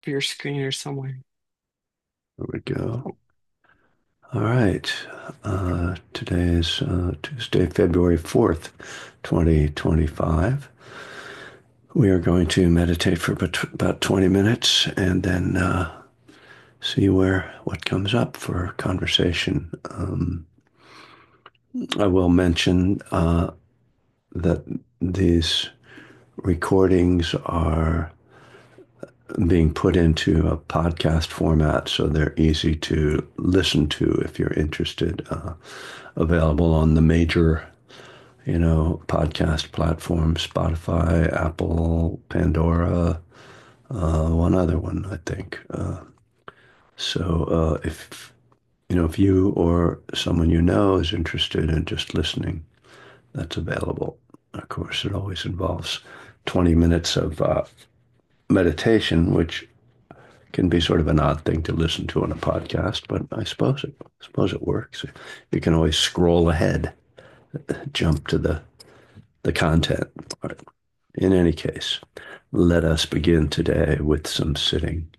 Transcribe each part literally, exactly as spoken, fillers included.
of your screen or somewhere. There we go. Oh, All right. Uh, today is uh, Tuesday, February fourth, twenty twenty-five. We are going to meditate for about about twenty minutes and then uh, see where what comes up for conversation. Um, I will mention uh, that these recordings are being put into a podcast format so they're easy to listen to if you're interested. Uh, available on the major, you know, podcast platforms: Spotify, Apple, Pandora, uh, one other one, I think. Uh, so uh, if, you know, if you or someone you know is interested in just listening, that's available. Of course, it always involves twenty minutes of uh, meditation, which can be sort of an odd thing to listen to on a podcast, but I suppose it, I suppose it works. You can always scroll ahead, jump to the, the content. In any case, let us begin today with some sitting,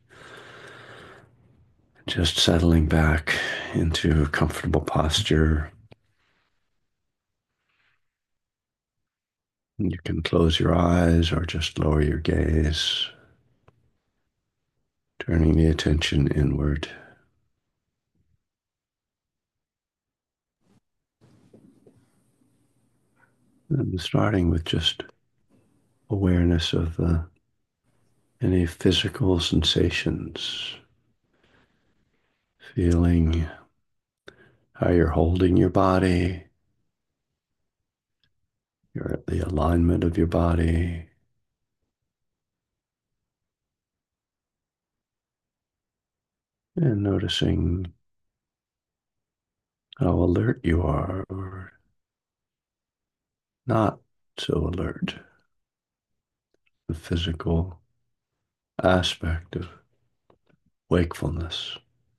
just settling back into a comfortable posture. You can close your eyes or just lower your gaze, turning the attention inward. And starting with just awareness of uh, any physical sensations, feeling how you're holding your body, your, the alignment of your body, and noticing how alert you are or not so alert, the physical aspect of wakefulness.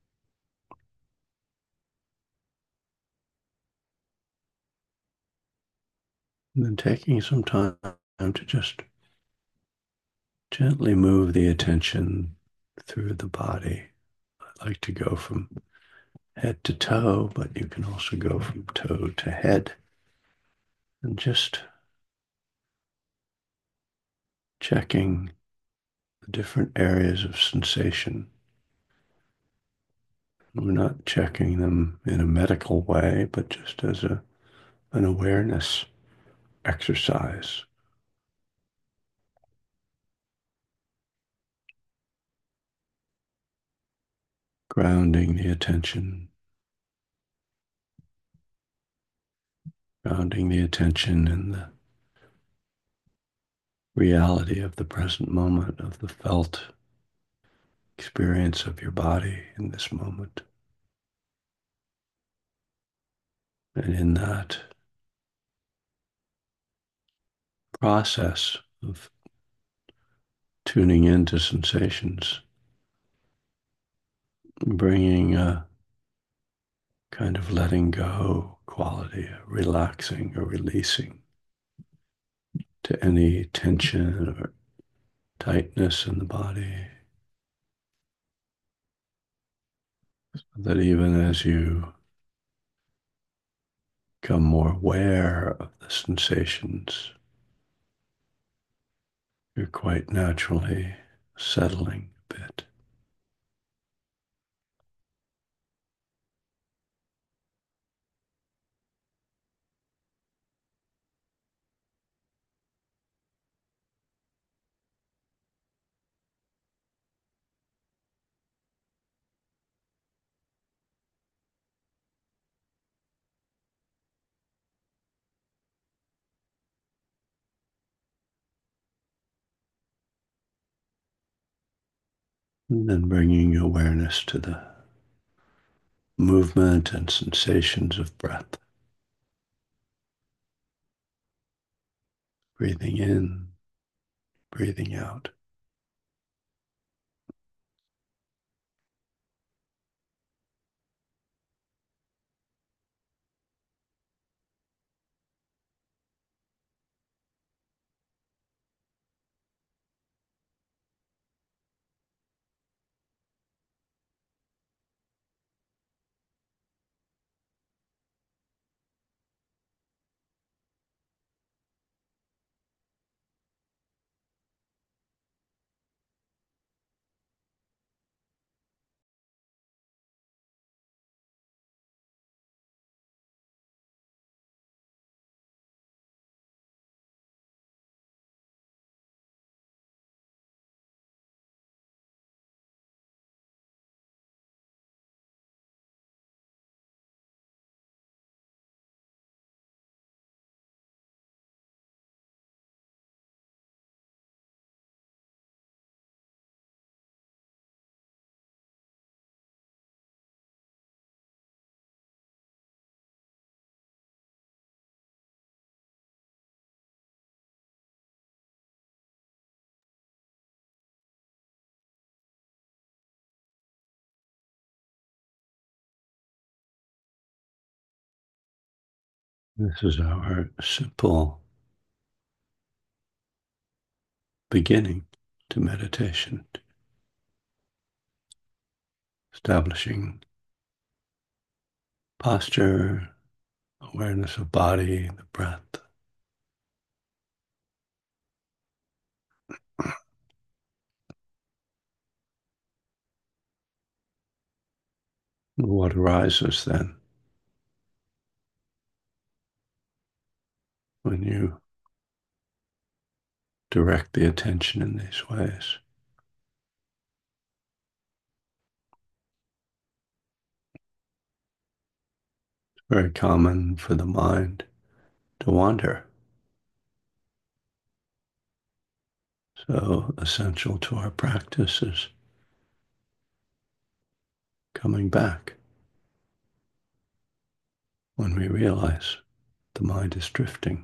And then taking some time to just gently move the attention through the body. I like to go from head to toe, but you can also go from toe to head and just checking the different areas of sensation. We're not checking them in a medical way, but just as a, an awareness exercise, grounding the attention, grounding the attention in the reality of the present moment, of the felt experience of your body in this moment. And in that process of tuning into sensations, bringing a kind of letting go quality, a relaxing or releasing to any tension or tightness in the body, so that even as you become more aware of the sensations, you're quite naturally settling a bit. And then bringing awareness to the movement and sensations of breath, breathing in, breathing out. This is our simple beginning to meditation, establishing posture, awareness of body, the breath. What arises then when you direct the attention in these ways? It's very common for the mind to wander. So essential to our practice is coming back when we realize the mind is drifting.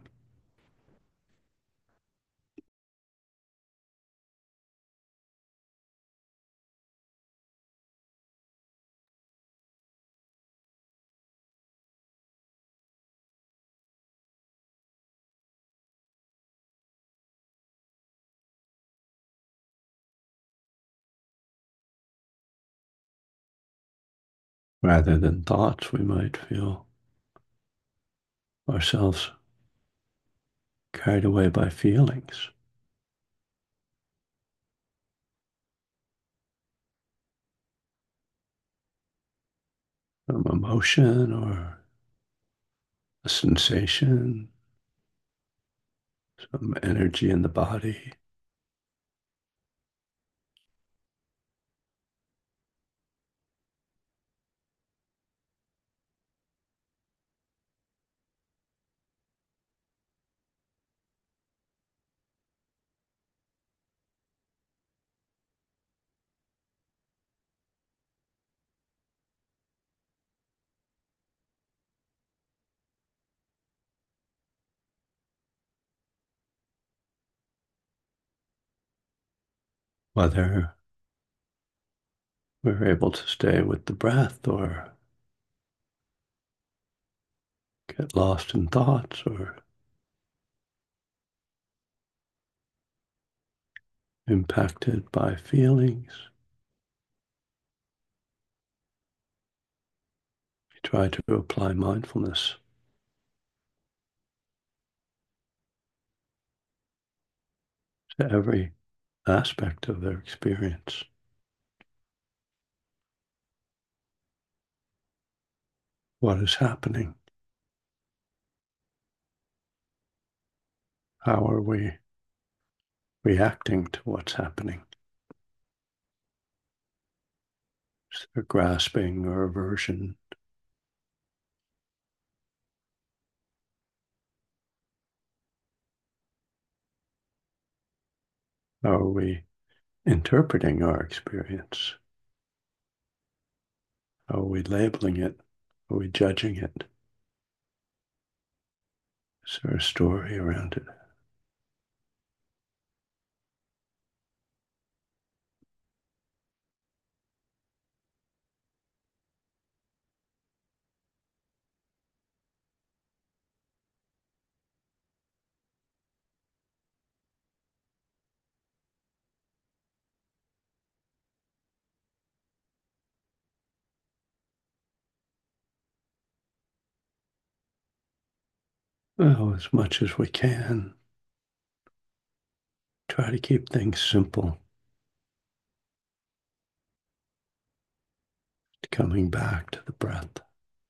Rather than thoughts, we might feel ourselves carried away by feelings, some emotion or a sensation, some energy in the body. Whether we're able to stay with the breath or get lost in thoughts or impacted by feelings. We try to apply mindfulness to every aspect of their experience. What is happening? How are we reacting to what's happening? Is there grasping or aversion? How are we interpreting our experience? How are we labeling it? Are we judging it? Is there a story around it? Well, as much as we can, try to keep things simple, coming back to the breath.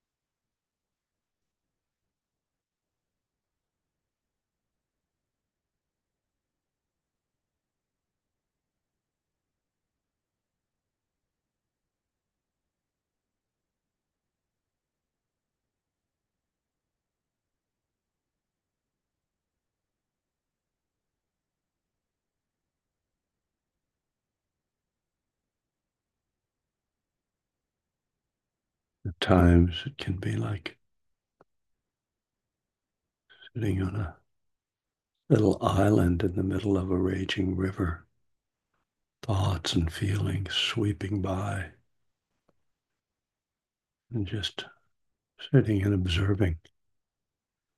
At times, it can be like sitting on a little island in the middle of a raging river, thoughts and feelings sweeping by, and just sitting and observing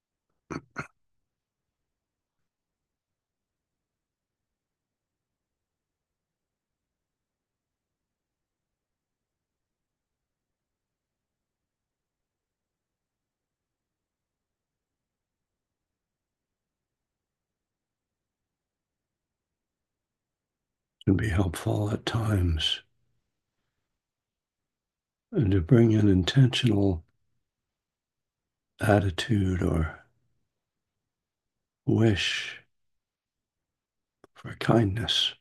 can be helpful at times, and to bring an intentional attitude or wish for kindness,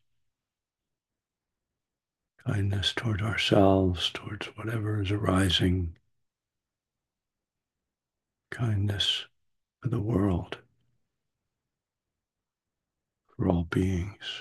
kindness toward ourselves, towards whatever is arising, kindness for the world, for all beings.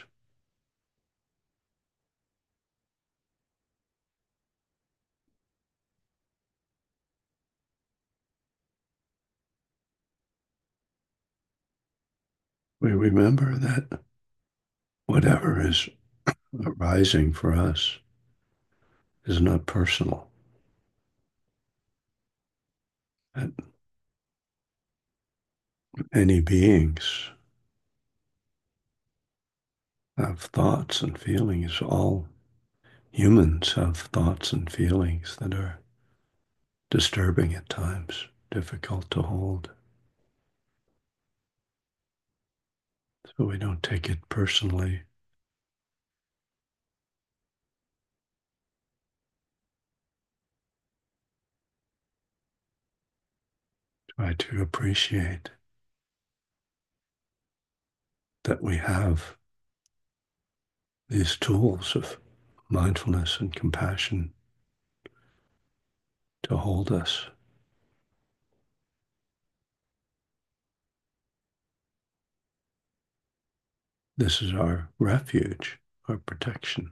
We remember that whatever is arising for us is not personal. That any beings have thoughts and feelings. All humans have thoughts and feelings that are disturbing at times, difficult to hold. So we don't take it personally. Try to appreciate that we have these tools of mindfulness and compassion to hold us. This is our refuge, our protection.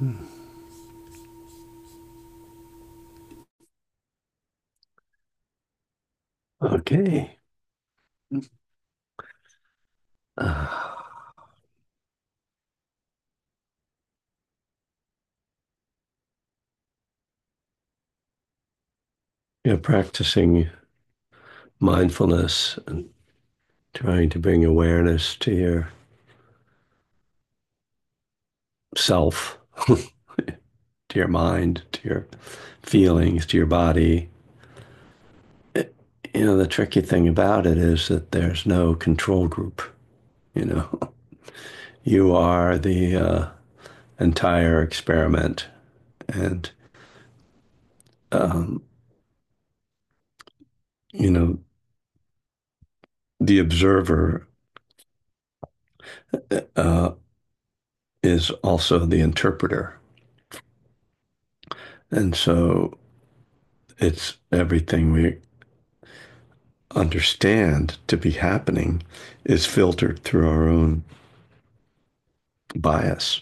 Okay. Uh, yeah, practicing mindfulness and trying to bring awareness to your self, to your mind, to your feelings, to your body. It- you know, the tricky thing about it is that there's no control group. You know, you are the uh, entire experiment, and um, you know, the observer uh, is also the interpreter, and so it's everything we understand to be happening is filtered through our own bias.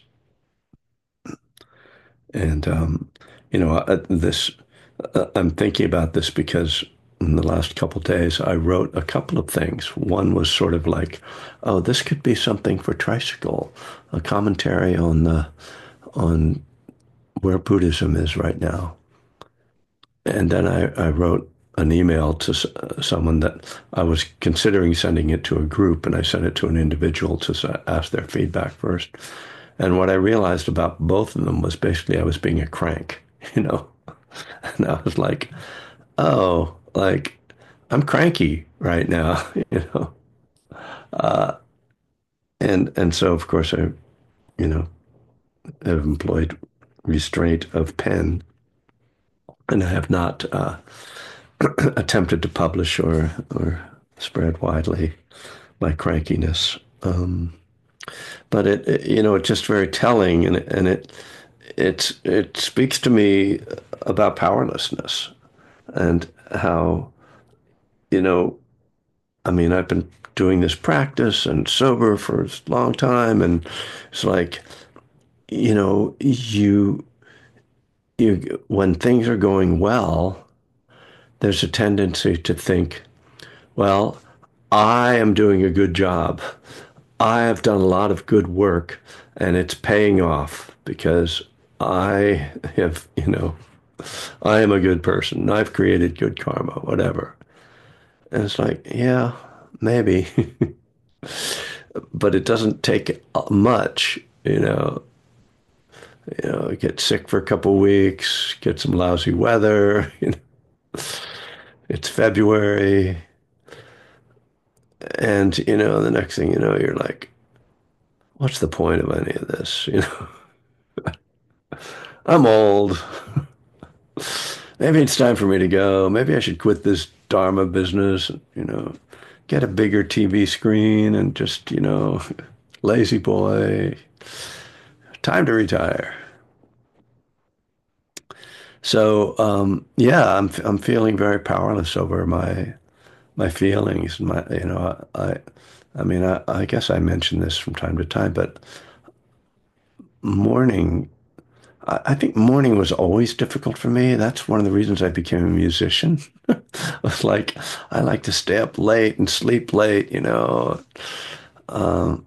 And, um, you know, uh, this, uh, I'm thinking about this because in the last couple of days, I wrote a couple of things. One was sort of like, oh, this could be something for Tricycle, a commentary on the, on where Buddhism is right now. And then I, I wrote an email to s- uh, someone that I was considering sending it to a group, and I sent it to an individual to s- ask their feedback first. And what I realized about both of them was basically I was being a crank, you know? And I was like, oh, like I'm cranky right now, you know? Uh, and and so of course I, you know, have employed restraint of pen, and I have not uh, attempted to publish or or spread widely my crankiness. Um, but it, it, you know, it's just very telling, and it, and it it's it speaks to me about powerlessness and how, you know, I mean, I've been doing this practice and sober for a long time, and it's like, you know, you you when things are going well, there's a tendency to think, well, I am doing a good job. I have done a lot of good work, and it's paying off because I have, you know, I am a good person. I've created good karma, whatever. And it's like, yeah, maybe, but it doesn't take much, you know. You know, get sick for a couple of weeks, get some lousy weather. You know, it's February, and you know, the next thing you know, you're like, what's the point of any of this? You know, I'm old. Maybe it's time for me to go. Maybe I should quit this Dharma business, you know, get a bigger T V screen and just, you know, lazy boy, time to retire. So, um, yeah, I'm I'm feeling very powerless over my my feelings. My, you know, I, I mean, I, I guess I mention this from time to time, but mourning, I, I think mourning was always difficult for me. That's one of the reasons I became a musician. I was like, I like to stay up late and sleep late, you know. Um,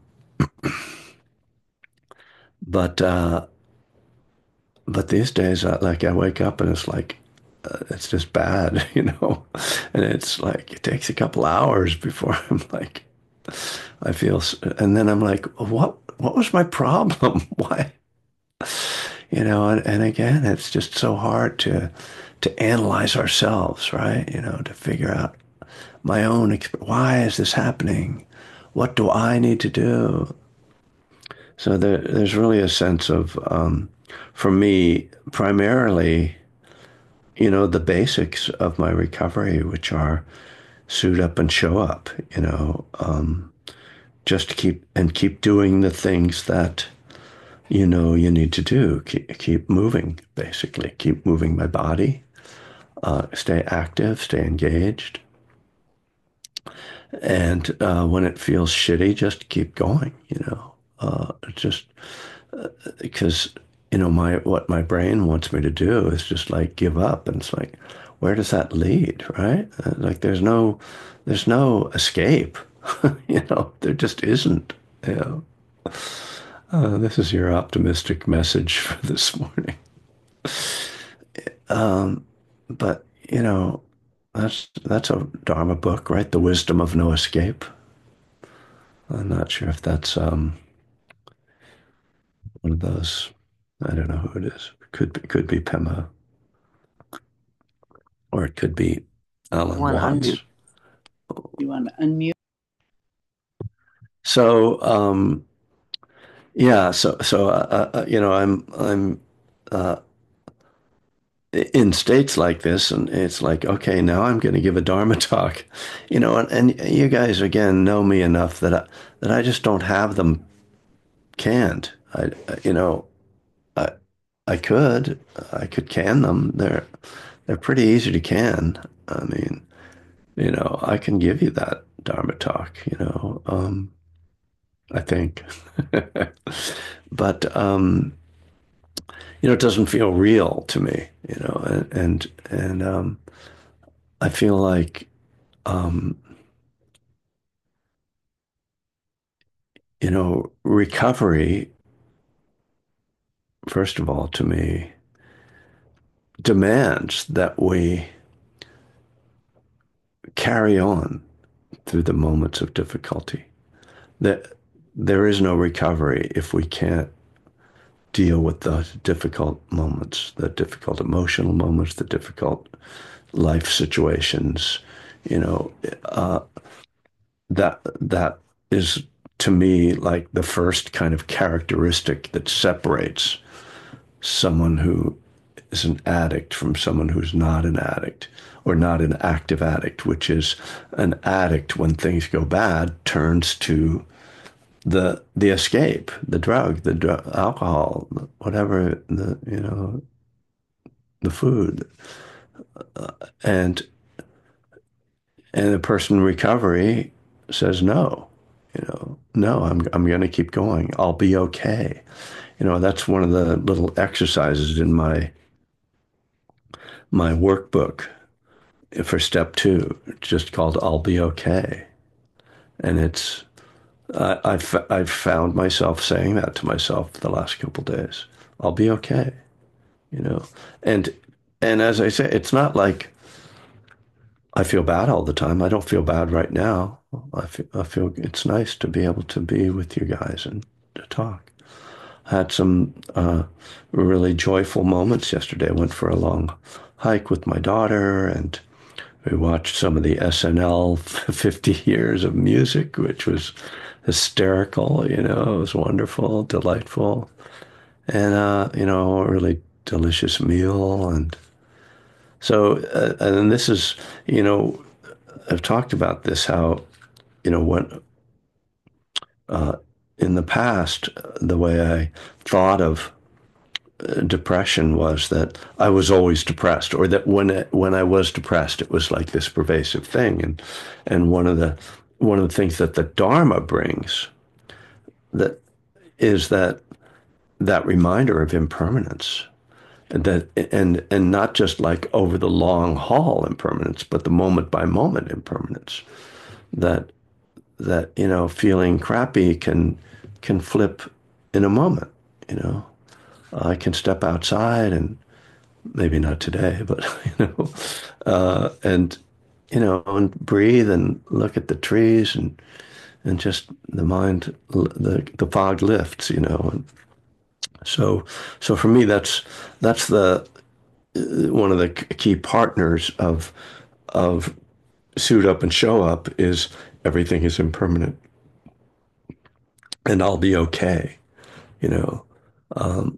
but uh, but these days, I, like I wake up and it's like uh, it's just bad, you know. And it's like it takes a couple hours before I'm like I feel, s- and then I'm like, what what was my problem? Why, you know? And, and again, it's just so hard to to analyze ourselves, right? You know, to figure out my own exp- why is this happening? What do I need to do? So there, there's really a sense of, um, for me, primarily, you know, the basics of my recovery, which are suit up and show up, you know, um, just keep and keep doing the things that you know you need to do. Keep, keep moving, basically. Keep moving my body. Uh, stay active. Stay engaged. And uh, when it feels shitty, just keep going. You know, uh, just because. you know, my what my brain wants me to do is just like give up. And it's like, where does that lead, right? Uh, Like there's no there's no escape. You know, there just isn't. You know. Uh, this is your optimistic message for this morning. Um, but you know, that's that's a Dharma book, right? The Wisdom of No Escape. I'm not sure if that's um, one of those. I don't know who it is. It could be, could be Pema, or it could be Alan Want to unmute? Watts. You want to unmute? So um, yeah, so so uh, uh, you know, I'm I'm uh, in states like this, and it's like, okay, now I'm going to give a Dharma talk, you know, and, and you guys again know me enough that I, that I just don't have them canned. I, you know, I I could I could can them. They're they're pretty easy to can. I mean, you know, I can give you that Dharma talk, you know, um, I think, but um, you know, it doesn't feel real to me, you know, and and, and um, I feel like um, you know, recovery, first of all, to me, demands that we carry on through the moments of difficulty. That there is no recovery if we can't deal with the difficult moments, the difficult emotional moments, the difficult life situations. You know, uh, that that is to me like the first kind of characteristic that separates someone who is an addict from someone who's not an addict or not an active addict, which is an addict when things go bad turns to the the escape, the drug, the dr- alcohol, whatever the you know the food, and and the person in recovery says no, you know, no, I'm I'm going to keep going. I'll be okay. You know, that's one of the little exercises in my my workbook for step two, just called I'll be okay. And it's, I, I've, I've found myself saying that to myself the last couple of days. I'll be okay, you know? And, and as I say, it's not like I feel bad all the time. I don't feel bad right now. I feel, I feel it's nice to be able to be with you guys and to talk. I had some uh, really joyful moments yesterday. I went for a long hike with my daughter, and we watched some of the S N L fifty years of music, which was hysterical. You know, it was wonderful, delightful, and, uh, you know, a really delicious meal. And so, uh, and this is, you know, I've talked about this, how, you know, when, uh, in the past, the way I thought of depression was that I was always depressed, or that when it, when I was depressed, it was like this pervasive thing. And and one of the one of the things that the Dharma brings that is that that reminder of impermanence, and that and and not just like over the long haul impermanence, but the moment by moment impermanence. That that you know, feeling crappy can can flip in a moment. You know, I can step outside and maybe not today, but you know, uh, and you know, and breathe and look at the trees, and and just the mind, the the fog lifts, you know, and so so for me, that's that's the one of the key partners of of suit up and show up is everything is impermanent, and I'll be okay, you know. Um,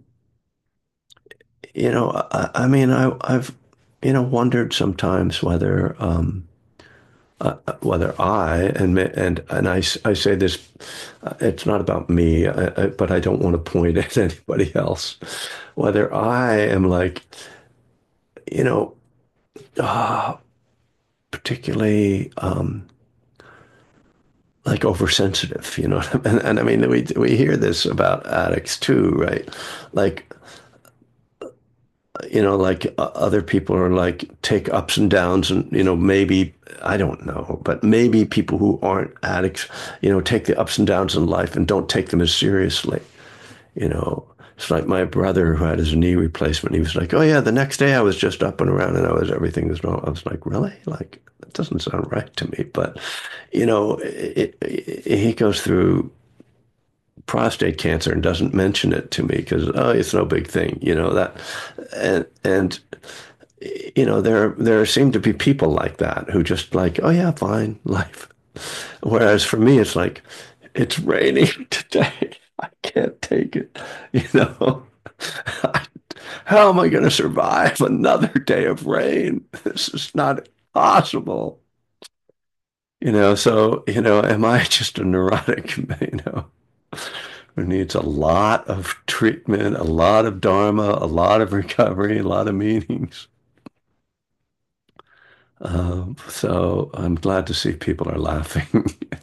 you know, I, I mean, I, I've you know wondered sometimes whether. Um, uh, whether I and and and I, I say this, uh, it's not about me, I, I, but I don't want to point at anybody else. Whether I am like, you know, uh, particularly um, like oversensitive, you know. And, and I mean, we we hear this about addicts too, right? Like, you know, like uh, other people are like take ups and downs, and you know, maybe I don't know, but maybe people who aren't addicts, you know, take the ups and downs in life and don't take them as seriously. You know, it's like my brother who had his knee replacement. He was like, "Oh yeah, the next day I was just up and around, and I was everything was normal." I was like, "Really? Like that doesn't sound right to me." But you know, it, it, he goes through prostate cancer and doesn't mention it to me because oh, it's no big thing, you know that, and and you know there there seem to be people like that who just like oh yeah, fine, life. Whereas for me, it's like it's raining today. I can't take it, you know. How am I going to survive another day of rain? This is not possible. You know, so, you know, am I just a neurotic, you know, who needs a lot of treatment, a lot of dharma, a lot of recovery, a lot of meanings? Um, so I'm glad to see people are laughing.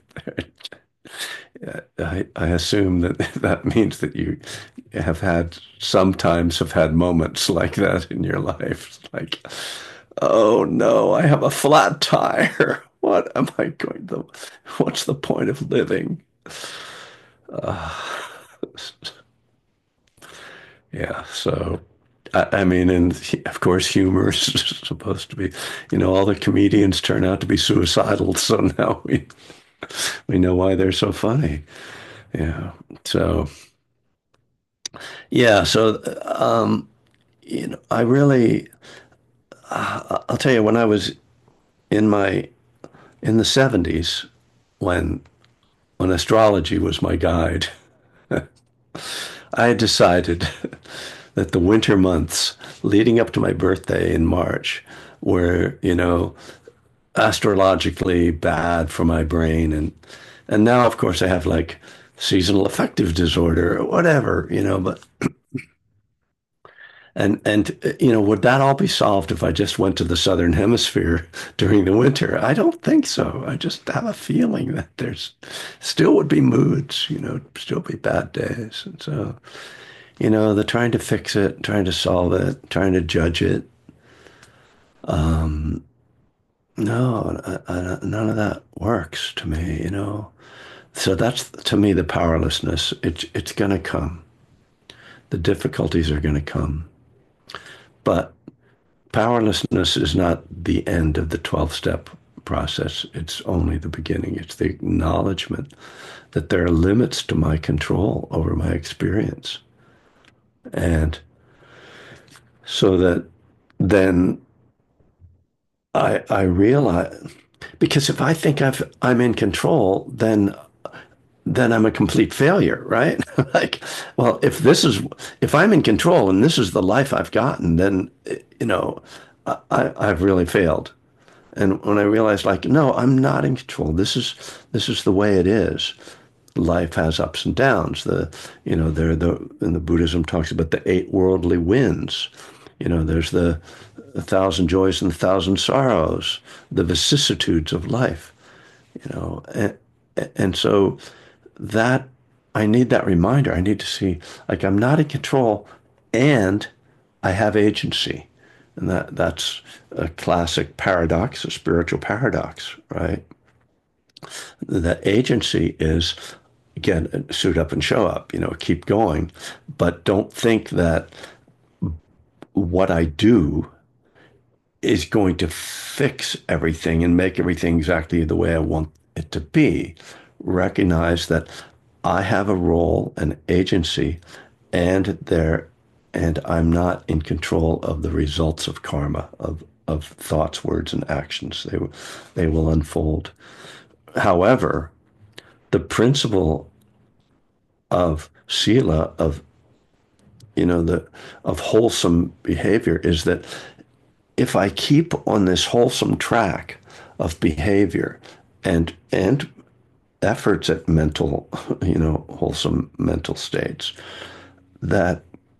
I, I assume that that means that you have had sometimes have had moments like that in your life. Like, oh no, I have a flat tire. What am I going to, what's the point of living? Uh, yeah, so I, I mean, and of course, humor is supposed to be, you know, all the comedians turn out to be suicidal, so now we we know why they're so funny. Yeah, so yeah, so um, you know, I really, uh, I'll tell you, when I was in my in the seventies, when when astrology was my guide, I had decided that the winter months leading up to my birthday in March were, you know, astrologically bad for my brain. And and now, of course, I have like seasonal affective disorder or whatever, you know, but and and uh, you know, would that all be solved if I just went to the southern hemisphere during the winter? I don't think so. I just have a feeling that there's still would be moods, you know, still be bad days. And so you know, the trying to fix it, trying to solve it, trying to judge it. Um, no, I, I, none of that works to me, you know. So that's to me the powerlessness. It's it's gonna come. The difficulties are gonna come. But powerlessness is not the end of the twelve-step process. It's only the beginning. It's the acknowledgement that there are limits to my control over my experience. And so that then I I realize because if I think I've I'm in control, then then I'm a complete failure, right? Like, well, if this is if I'm in control and this is the life I've gotten, then you know I, I've really failed. And when I realized, like, no, I'm not in control. This is this is the way it is. Life has ups and downs. The you know there the in the Buddhism talks about the eight worldly winds. You know, there's the a thousand joys and a thousand sorrows, the vicissitudes of life. You know, and, and so that I need that reminder. I need to see like I'm not in control, and I have agency, and that that's a classic paradox, a spiritual paradox, right? That agency is again suit up and show up. You know, keep going, but don't think that what I do is going to fix everything and make everything exactly the way I want it to be. Recognize that I have a role, an agency, and there, and I'm not in control of the results of karma, of of thoughts, words, and actions. They they will unfold. However, the principle of sila, of you know the of wholesome behavior, is that if I keep on this wholesome track of behavior and and efforts at mental, you know, wholesome mental states, that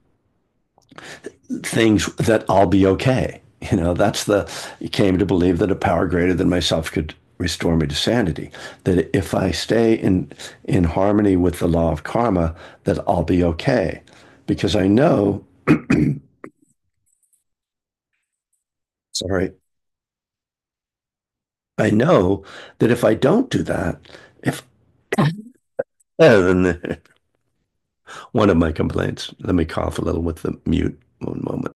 things that I'll be okay. You know, that's the you came to believe that a power greater than myself could restore me to sanity. That if I stay in in harmony with the law of karma, that I'll be okay. Because I know, sorry, I know that if I don't do that, if then one of my complaints, let me cough a little with the mute one moment.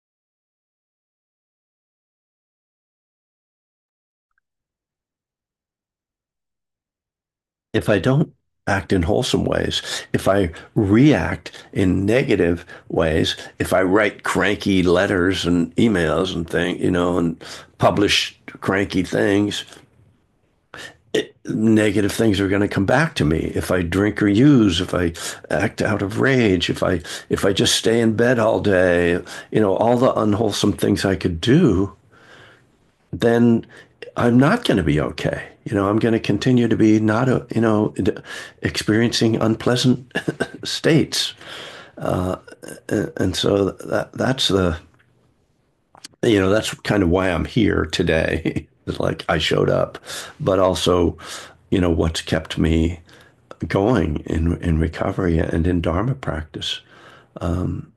If I don't act in wholesome ways, if I react in negative ways, if I write cranky letters and emails and things, you know, and publish cranky things, it, negative things are going to come back to me. If I drink or use, if I act out of rage, if I if I just stay in bed all day, you know, all the unwholesome things I could do, then I'm not going to be okay. You know, I'm going to continue to be not a, you know, experiencing unpleasant states. Uh, and so that that's the, you know, that's kind of why I'm here today. It's like I showed up, but also, you know, what's kept me going in in recovery and in Dharma practice. Um,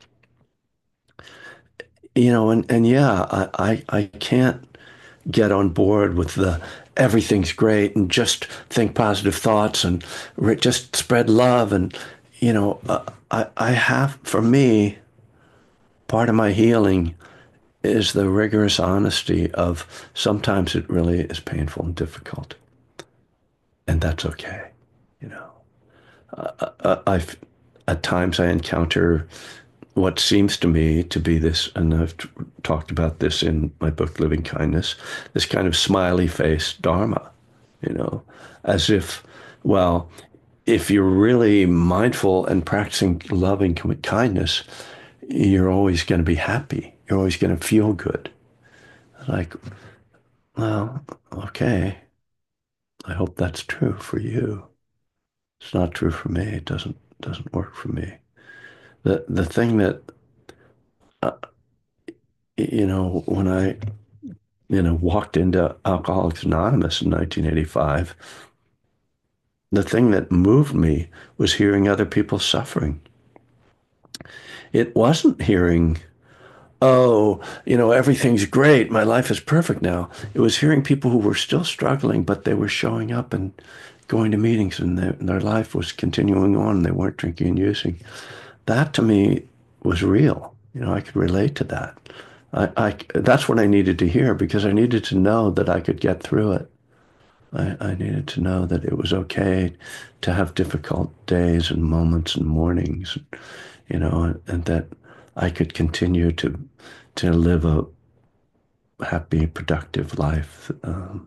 you know, and and yeah, I I, I can't get on board with the everything's great and just think positive thoughts and re- just spread love and you know uh, I I have for me part of my healing is the rigorous honesty of sometimes it really is painful and difficult and that's okay, you know. uh, I've at times I encounter what seems to me to be this, and I've t- talked about this in my book, Living Kindness, this kind of smiley face Dharma, you know, as if, well, if you're really mindful and practicing loving kindness, you're always going to be happy. You're always going to feel good. Like, well, okay. I hope that's true for you. It's not true for me. It doesn't doesn't work for me. The the thing that uh, you know when I you know, walked into Alcoholics Anonymous in nineteen eighty-five, the thing that moved me was hearing other people suffering. It wasn't hearing, oh, you know, everything's great. My life is perfect now. It was hearing people who were still struggling, but they were showing up and going to meetings and their, their life was continuing on. They weren't drinking and using. That to me was real. You know, I could relate to that. I, I, that's what I needed to hear because I needed to know that I could get through it. I, I needed to know that it was okay to have difficult days and moments and mornings, you know, and, and that I could continue to to live a happy, productive life. Um,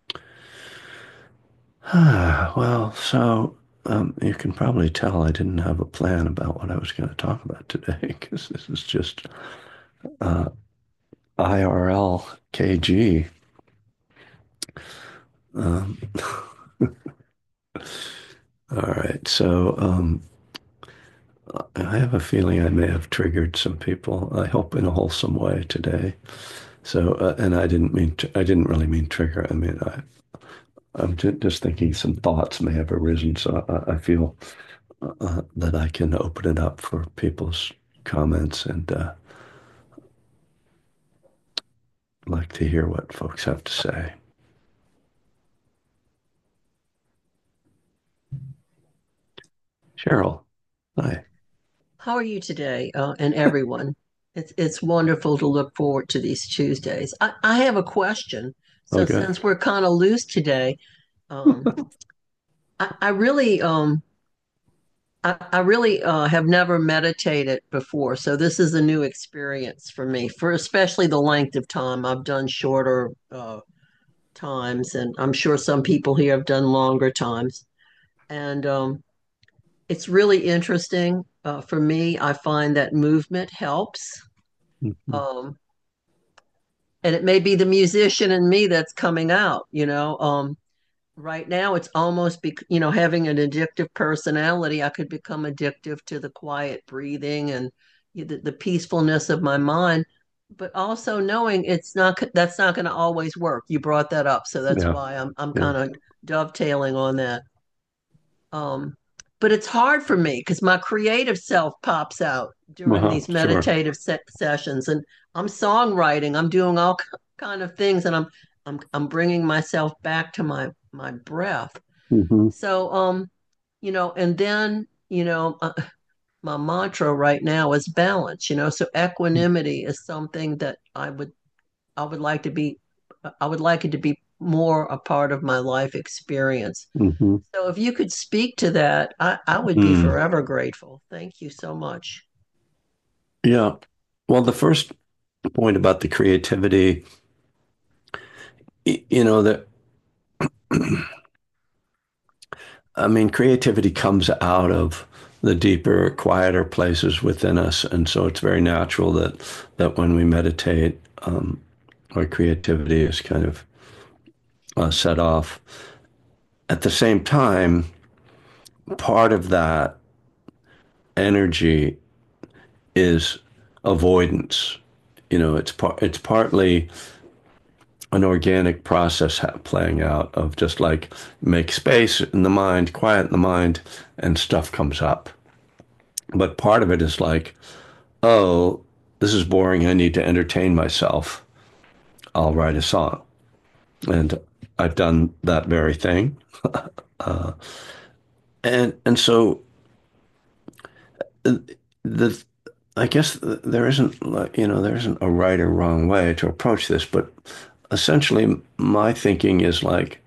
well, so um, you can probably tell I didn't have a plan about what I was going to talk about today because this is just uh, I R L K G. Um, all right, so um, I have a feeling I may have triggered some people. I hope in a wholesome way today. So, uh, and I didn't mean to, I didn't really mean trigger. I mean, I, I'm ju- just thinking some thoughts may have arisen. So I, I feel uh, that I can open it up for people's comments and uh, like to hear what folks have to say. Cheryl, hi. How are you today, uh, and everyone? It's it's wonderful to look forward to these Tuesdays. I, I have a question. So Okay. since we're kind of loose today, um, I, I really um I, I really uh, have never meditated before, so this is a new experience for me. For especially the length of time, I've done shorter uh, times, and I'm sure some people here have done longer times. And um, it's really interesting uh, for me. I find that movement helps. Mhm. Um, and it may be the musician in me that's coming out, you know. Um, right now it's almost be, you know, having an addictive personality, I could become addictive to the quiet breathing and the, the peacefulness of my mind. but also knowing it's not that's not going to always work. You brought that up, so that's Yeah, why I'm I'm yeah. kind of dovetailing on that. Um, but it's hard for me because my creative self pops out during Well, these sure. meditative se sessions, and I'm songwriting. I'm doing all kind of things, and I'm I'm I'm bringing myself back to my my breath. Hmm. So, um, you know, and then you know, uh, my mantra right now is balance. You know, so equanimity is something that I would I would like to be I would like it to be more a part of my life experience. Hmm. So if you could speak to that, I, I would be Mm. forever grateful. Thank you so much. Yeah. Well, the first point about the creativity, y- you know, that I mean, creativity comes out of the deeper, quieter places within us, and so it's very natural that that when we meditate, um, our creativity is kind of uh, set off. At the same time, part of that energy is avoidance. You know, it's part it's partly an organic process ha- playing out of just like make space in the mind, quiet the mind, and stuff comes up. But part of it is like, oh, this is boring. I need to entertain myself. I'll write a song. And I've done that very thing. Uh, and and so uh, the I guess there isn't like, you know there isn't a right or wrong way to approach this, but essentially my thinking is like,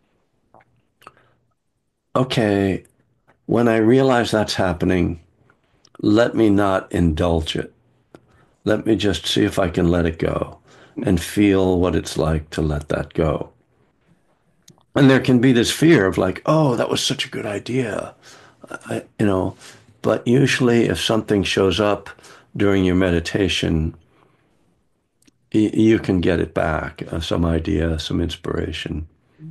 okay, when I realize that's happening, let me not indulge it. Let me just see if I can let it go and feel what it's like to let that go. And there can be this fear of like, oh, that was such a good idea, I, you know. But usually, if something shows up during your meditation, y- you can get it back, uh, some idea, some inspiration.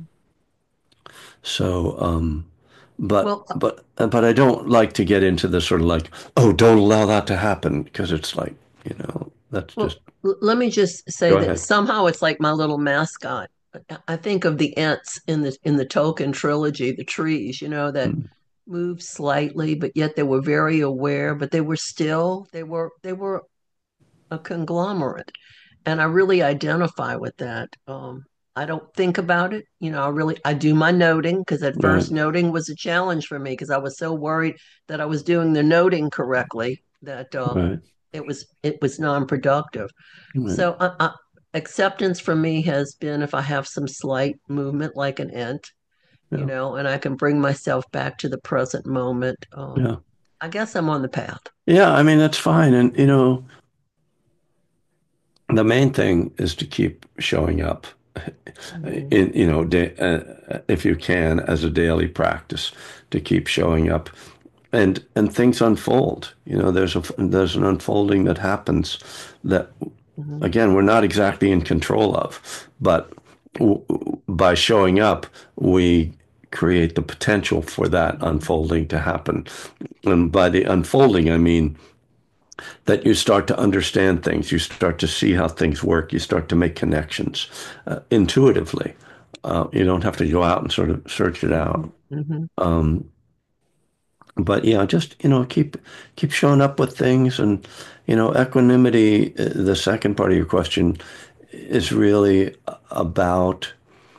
So, um, but Well, uh, but uh, but I don't like to get into the sort of like, oh, don't allow that to happen, because it's like, you know, that's just well, l- let me just say go that ahead. somehow it's like my little mascot. I I think of the Ents in the in the Tolkien trilogy, the trees, you know, that Mm. moved slightly, but yet they were very aware, but they were still they were they were a conglomerate. And I really identify with that. Um, I don't think about it. You know, I really I do my noting because at Right, first noting was a challenge for me because I was so worried that I was doing the noting correctly that uh, right, it was it was non-productive. right. So uh, uh, acceptance for me has been if I have some slight movement like an ant, you Yeah, know, and I can bring myself back to the present moment. Um, yeah, I guess I'm on the path. yeah. I mean, that's fine, and you know, the main thing is to keep showing up Mhm. in, you know, da- uh, if you can, as a daily practice, to keep showing up, and and things unfold. You know, there's a there's an unfolding that happens that, Mhm. again, we're not exactly in control of, but w- by showing up, we create the potential for that unfolding to happen. And by the unfolding, I mean that you start to understand things, you start to see how things work, you start to make connections uh, intuitively. Uh, you don't have to go out and sort of search it out. Mhm. Mhm. Um, but yeah, just you know, keep keep showing up with things, and you know, equanimity. uh, The second part of your question is really about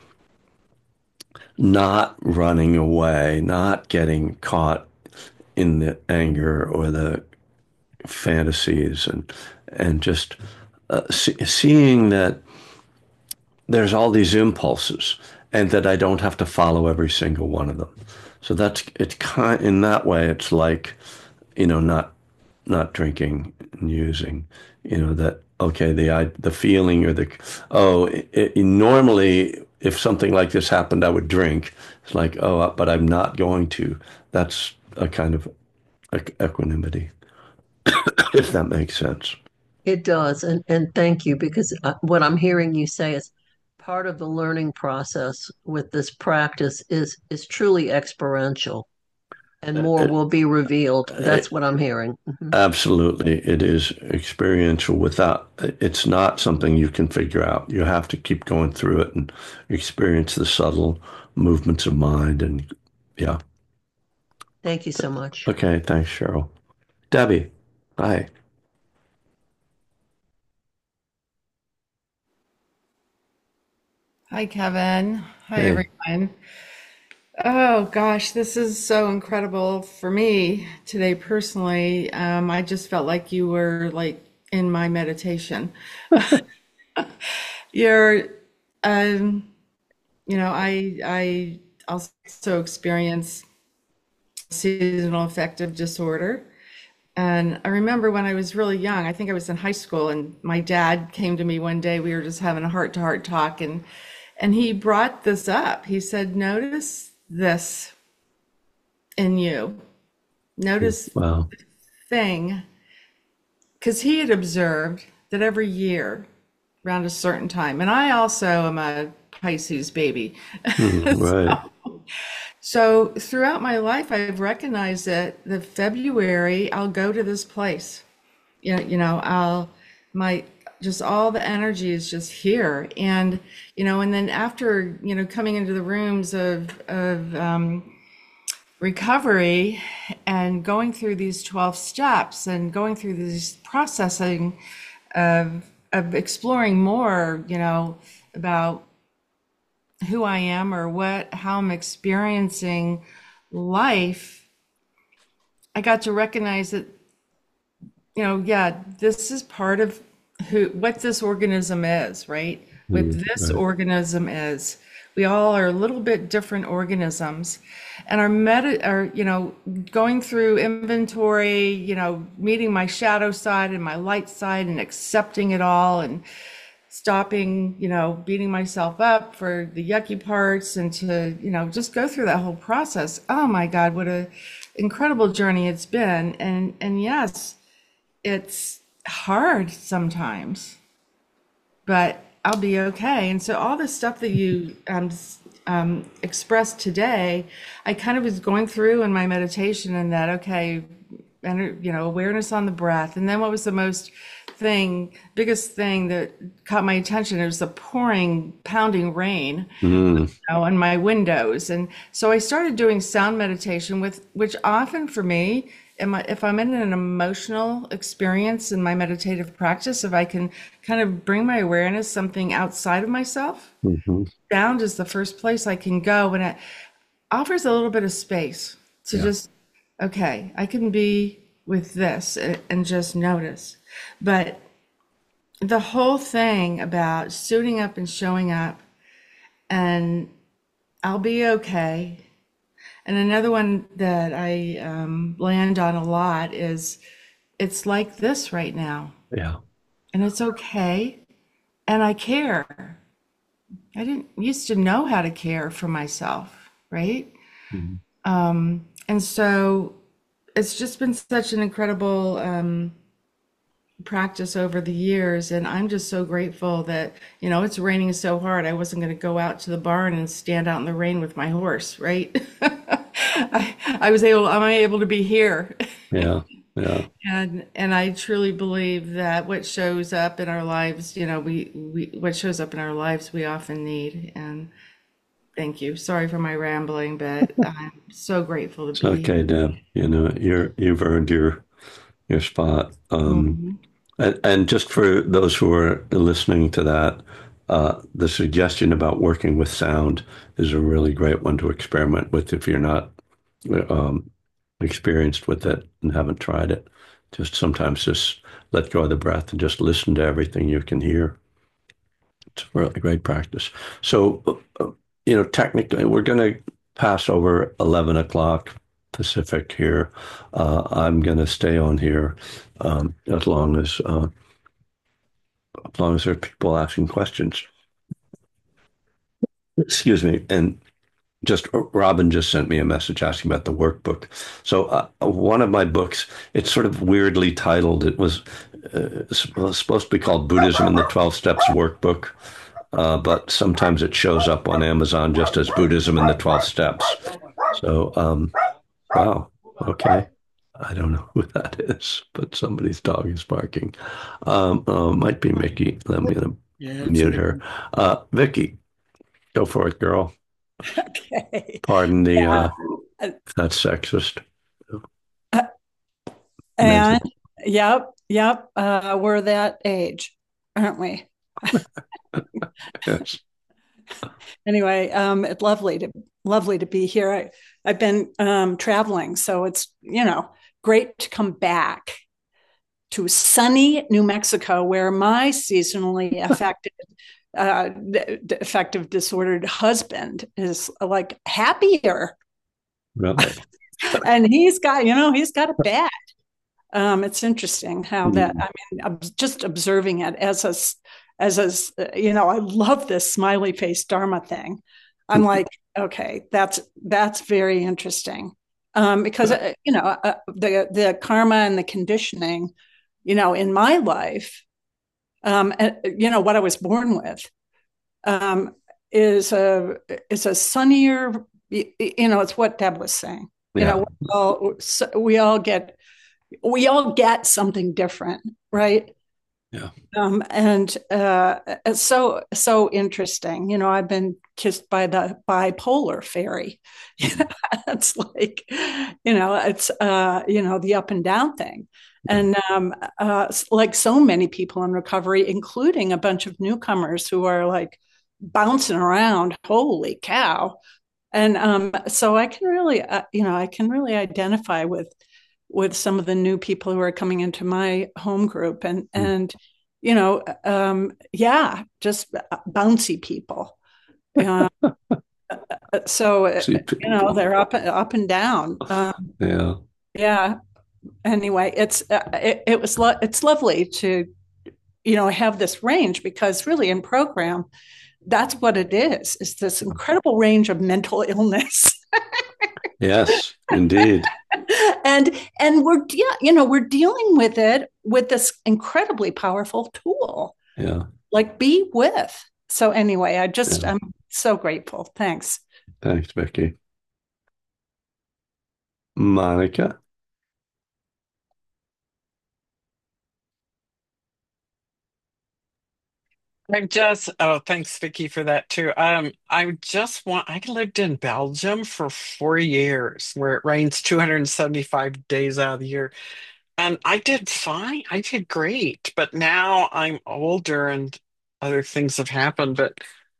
not running away, not getting caught in the anger or the fantasies, and and just uh, see, seeing that there's all these impulses and that I don't have to follow every single one of them. So that's it's kind in that way it's like, you know, not not drinking and using, you know, that okay, the I, the feeling or the oh, it, it, normally if something like this happened I would drink. It's like, oh, but I'm not going to. That's a kind of equanimity, if that makes sense. It does, and and thank you because uh, what I'm hearing you say is part of the learning process with this practice is is truly experiential. And more It, will be revealed. That's it, what I'm hearing. Mhm. absolutely. It is experiential without, it's not something you can figure out. You have to keep going through it and experience the subtle movements of mind. And yeah. Thank you so much. Okay. Thanks, Cheryl. Debbie. Hi. Hi, Kevin. Hi, Hey. everyone. Oh, gosh, this is so incredible for me today personally. Um, I just felt like you were like in my meditation. You're, um, you know, I I also experience seasonal affective disorder. And I remember when I was really young, I think I was in high school, and my dad came to me one day. We were just having a heart-to-heart talk, and and he brought this up. He said, "Notice this in you. Notice Wow. thing," because he had observed that every year around a certain time, and I also am a Pisces baby. Hmm, right. So throughout my life, I've recognized that the February, I'll go to this place. You know, you know, I'll my just all the energy is just here, and you know, and then after you know coming into the rooms of of um, recovery and going through these twelve steps and going through this processing of of exploring more, you know, about who I am or what how I'm experiencing life, I got to recognize that, you know, yeah, this is part of who what this organism is, right? What Hmm, this right. organism is. We all are a little bit different organisms. And our meta are, you know, going through inventory, you know, meeting my shadow side and my light side and accepting it all and stopping, you know, beating myself up for the yucky parts and to, you know, just go through that whole process. Oh my God, what a incredible journey it's been. And and yes, it's hard sometimes, but I'll be okay. And so all the stuff that you um, um, expressed today, I kind of was going through in my meditation and that, okay, and you know, awareness on the breath. And then what was the most thing, biggest thing that caught my attention? It was the pouring, pounding rain, Hmm, you know, on my windows. And so I started doing sound meditation with, which often for me, am I, if I'm in an emotional experience in my meditative practice, if I can kind of bring my awareness something outside of myself, hmm. sound is the first place I can go, and it offers a little bit of space to Yeah. just, okay, I can be with this a- and just notice. But the whole thing about suiting up and showing up and I'll be okay. And another one that I um, land on a lot is it's like this right now, Yeah. and it's okay, and I care. I didn't used to know how to care for myself, right? Mhm. And so it's just been such an incredible um, practice over the years, and I'm just so grateful that, you know, it's raining so hard. I wasn't going to go out to the barn and stand out in the rain with my horse, right? I, I was able, I'm able to be here. Yeah. Yeah. And and I truly believe that what shows up in our lives, you know, we, we what shows up in our lives we often need. And thank you. Sorry for my rambling, but I'm so grateful to It's be okay, Deb. You know, you're you've earned your your spot. here. Um, and, and just for those who are listening to that, uh, the suggestion about working with sound is a really great one to experiment with if you're not um, experienced with it and haven't tried it. Just sometimes just let go of the breath and just listen to everything you can hear. It's a really great practice. So, uh, uh, you know, technically, we're going to pass over eleven o'clock Pacific here. Uh, I'm going to stay on here um, as long as uh, as long as there are people asking questions. Excuse me. And just Robin just sent me a message asking about the workbook. So uh, one of my books, it's sort of weirdly titled. It was uh, supposed to be called Buddhism and the twelve Steps Workbook. Uh, but sometimes it shows up on Amazon just as Buddhism and the twelve Steps. So, um, wow. Okay. I don't know who that is, but somebody's dog is barking. Um, uh, might be Mickey. Let me Yeah, it's mute me. her. Uh, Vicky, go for it, girl. Okay. Pardon the, uh, Uh, if that's sexist. uh, Mental. and yep, yep, uh, we're that age, aren't we? Yes. Anyway, um, it's lovely to lovely to be here. I, I've been um, traveling, so it's you know great to come back to sunny New Mexico, where my seasonally affected, uh, d- affective disordered husband is like happier, Really? and he's got you know he's got it bad. Um, it's interesting how that, Mm. I mean, I'm just observing it as a, as a, you know, I love this smiley face Dharma thing. I'm like, okay, that's, that's very interesting. Um, because, uh, you know, uh, the, the karma and the conditioning, you know, in my life, um, uh, you know, what I was born with, um, is a, is a sunnier, you know, it's what Deb was saying. You Yeah. know, we all, we all get we all get something different, right? Yeah. Um, and uh, it's so so interesting. You know, I've been kissed by the bipolar fairy. It's like, you know, it's uh, you know the up and down thing, and um, uh, like so many people in recovery, including a bunch of newcomers who are like bouncing around. Holy cow! And um, so I can really, uh, you know, I can really identify with with some of the new people who are coming into my home group, and Mm. and you know, um, yeah, just bouncy people. Uh, so uh, See you know, people. they're up up and down. Um, Yeah. yeah. Anyway, it's uh, it, it was lo- it's lovely to you know have this range because really in program that's what it is is this incredible range of mental illness. Yes, indeed. and and we're yeah, you know we're dealing with it with this incredibly powerful tool Yeah. like be with. So anyway, I just Yeah. I'm so grateful. Thanks. Thanks, Vicky. Monica. I just, oh, thanks, Vicky, for that too. Um, I just want, I lived in Belgium for four years where it rains two hundred seventy-five days out of the year. And I did fine. I did great. But now I'm older and other things have happened. But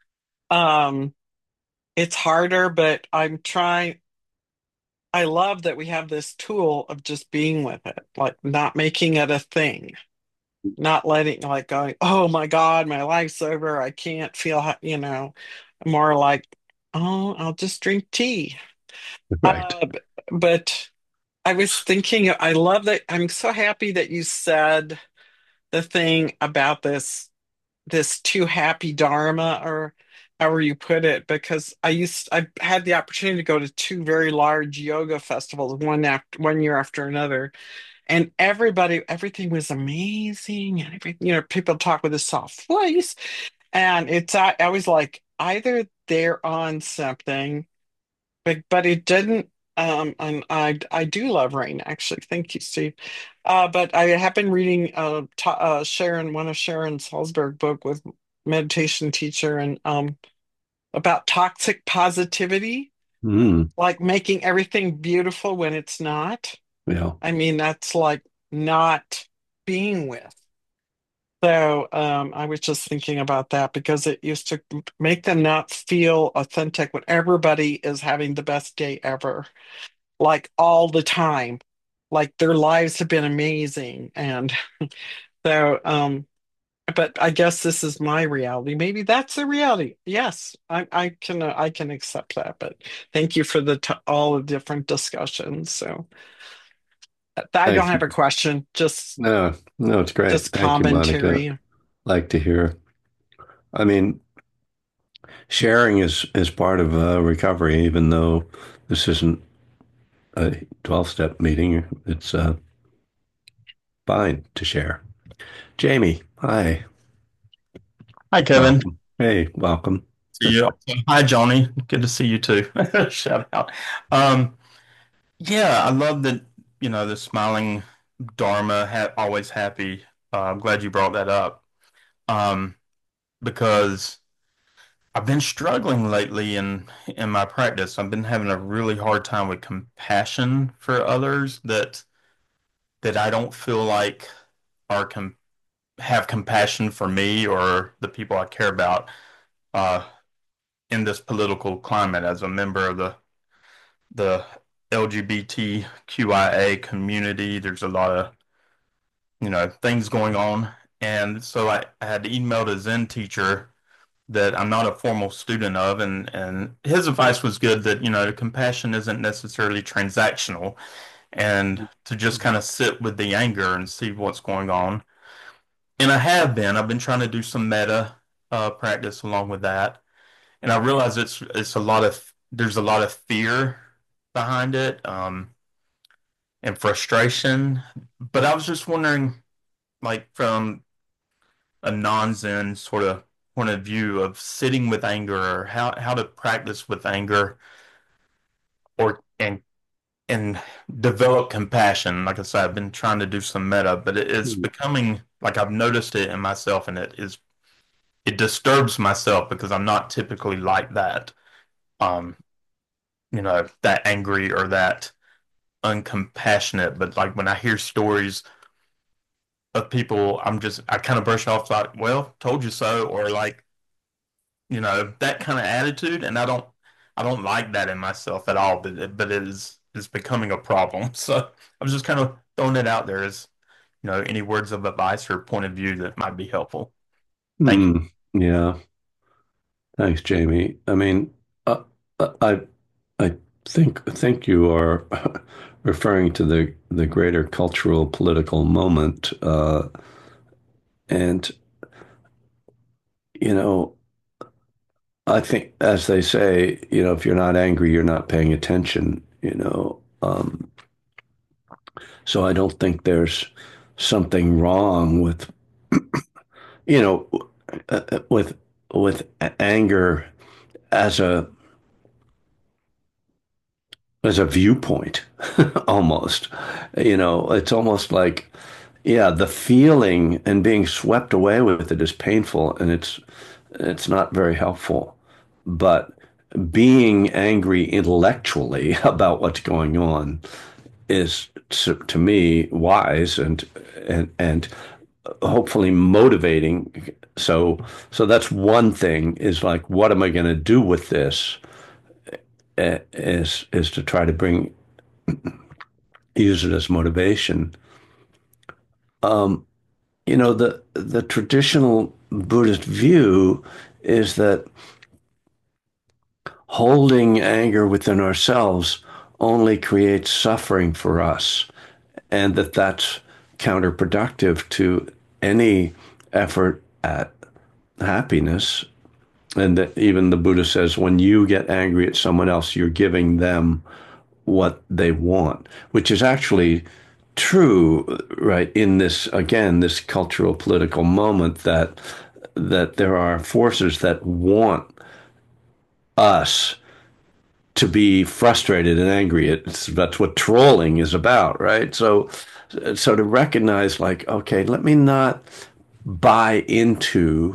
um, it's harder, but I'm trying. I love that we have this tool of just being with it, like not making it a thing, not letting like going, oh my God, my life's over. I can't feel, ha-" you know, more like, oh, I'll just drink tea. Right. Uh, b- but I was thinking, I love that. I'm so happy that you said the thing about this, this too happy Dharma or however you put it, because I used, I had the opportunity to go to two very large yoga festivals, one after one year after another, and everybody, everything was amazing, and everything, you know, people talk with a soft voice, and it's I, I was like, either they're on something, but but it didn't. Um, and I I do love rain, actually. Thank you, Steve. Uh, but I have been reading uh, ta uh Sharon, one of Sharon Salzberg book with meditation teacher, and um about toxic positivity, Mm. like making everything beautiful when it's not. Yeah. I mean, that's like not being with. So um, I was just thinking about that because it used to make them not feel authentic when everybody is having the best day ever, like all the time. Like their lives have been amazing. And so, um, but I guess this is my reality. Maybe that's the reality. Yes, I, I can uh, I can accept that. But thank you for the t all the different discussions. So I don't Thanks. have a question, just No, no, it's great. just Thank you, Monica. commentary. Like to hear. I mean, sharing is is part of uh, recovery, even though this isn't a twelve-step meeting. It's uh, fine to share. Jamie, hi. Hi, Kevin. Welcome. Hey, welcome. See you. Hi, Johnny. Good to see you too. Shout out. Um, Yeah, I love that, you know, the smiling Dharma, ha always happy. Uh, I'm glad you brought that up. Um, because I've been struggling lately in in my practice. I've been having a really hard time with compassion for others that that I don't feel like are com have compassion for me or the people I care about uh, in this political climate as a member of the the L G B T Q I A community. There's a lot of, you know, things going on. And so I, I had emailed a Zen teacher that I'm not a formal student of, and, and his advice was good that, you know, compassion isn't necessarily transactional, and to just kind of sit with the anger and see what's going on. And I have been. I've been trying to do some meta uh, practice along with that. And I realize it's it's a lot of there's a lot of fear behind it, um, and frustration. But I was just wondering, like from a non-Zen sort of point of view of sitting with anger, or how how to practice with anger, or and and develop compassion. Like I said, I've been trying to do some meta, but it, it's Hmm. becoming like I've noticed it in myself, and it is it disturbs myself because I'm not typically like that. Um, you know, that angry or that uncompassionate. But like when I hear stories of people, I'm just I kind of brush off like, well, told you so, or like, you know, that kind of attitude, and I don't I don't like that in myself at all, but it, but it is is becoming a problem. So I was just kind of throwing it out there as, you know, any words of advice or point of view that might be helpful. Thank you. Hmm. Yeah. Thanks, Jamie. I mean, uh, uh, I I think think you are referring to the the greater cultural political moment, uh, and you know, I think, as they say, you know, if you're not angry, you're not paying attention. You know, um, so I don't think there's something wrong with, you know, uh, uh, with with anger as a as a viewpoint, almost. You know, it's almost like, yeah, the feeling and being swept away with it is painful, and it's it's not very helpful. But being angry intellectually about what's going on is, to, to me, wise and and and hopefully motivating. So so that's one thing, is like, what am I going to do with this? eh, Is is to try to bring use it as motivation. Um, you know, the the traditional Buddhist view is that holding anger within ourselves only creates suffering for us, and that that's counterproductive to any effort at happiness. And that even the Buddha says, when you get angry at someone else, you're giving them what they want, which is actually true, right? In this, again, this cultural political moment, that that there are forces that want us to be frustrated and angry. It's that's what trolling is about, right? So, so to recognize, like, okay, let me not buy into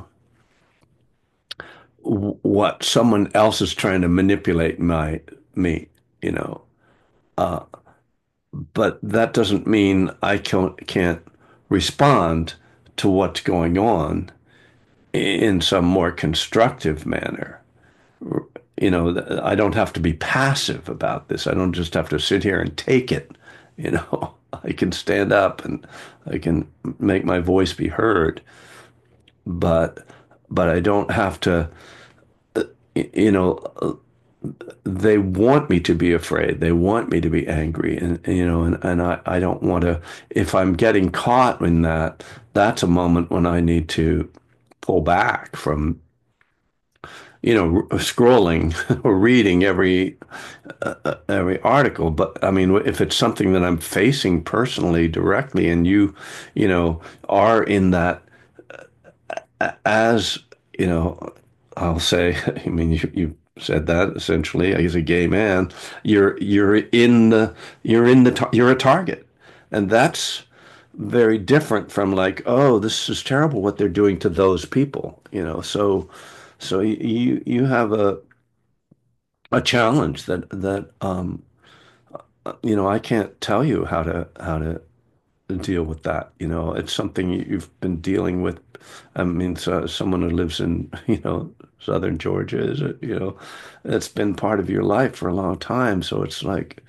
what someone else is trying to manipulate my me, you know. Uh, but that doesn't mean I can't can't respond to what's going on in some more constructive manner. You know, I don't have to be passive about this. I don't just have to sit here and take it. You know, I can stand up and I can make my voice be heard, but but I don't have to, you know, they want me to be afraid. They want me to be angry. And, you know, and, and I, I don't want to, if I'm getting caught in that, that's a moment when I need to pull back from, you know, scrolling or reading every uh, every article. But I mean, if it's something that I'm facing personally, directly, and you, you know, are in that, as, you know, I'll say, I mean, you, you said that essentially. He's a gay man. You're you're in the you're in the tar- you're a target, and that's very different from like, oh, this is terrible what they're doing to those people, you know. So so you you have a a challenge that that um you know, I can't tell you how to how to deal with that. You know, it's something you've been dealing with. I mean, so someone who lives in, you know, southern Georgia is, it, you know, it's been part of your life for a long time. So it's like,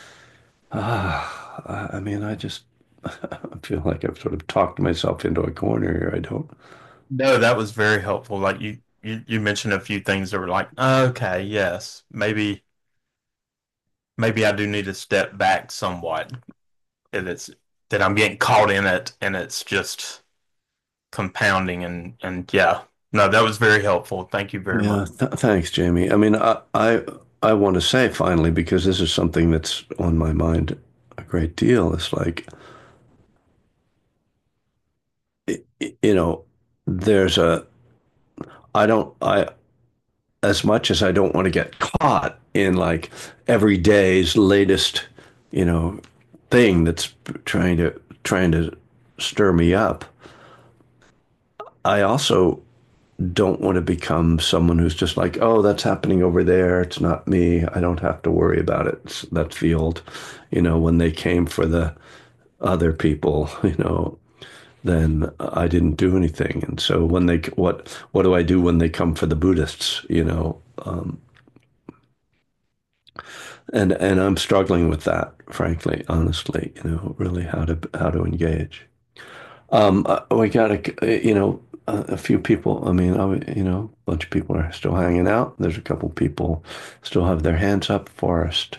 ah, I I mean, I just I feel like I've sort of talked myself into a corner here. I don't. No, that was very helpful. Like you, you, you mentioned a few things that were like, okay, yes, maybe, maybe I do need to step back somewhat. If it's that I'm getting caught in it and it's just compounding and and yeah, no, that was very helpful. Thank you very Yeah, much. th thanks, Jamie. I mean, I I I want to say finally because this is something that's on my mind a great deal. It's like, y- y- you know, there's a I don't I as much as I don't want to get caught in like every day's latest, you know, thing that's trying to trying to stir me up. I also don't want to become someone who's just like, oh, that's happening over there. It's not me. I don't have to worry about it. It's, that's the old, you know, when they came for the other people, you know, then I didn't do anything. And so when they, what, what do I do when they come for the Buddhists, you know? Um, and, and I'm struggling with that, frankly, honestly, you know, really how to, how to engage. Um, uh, we got a, you know, a, a few people. I mean, I, you know, a bunch of people are still hanging out. There's a couple people still have their hands up. Forrest.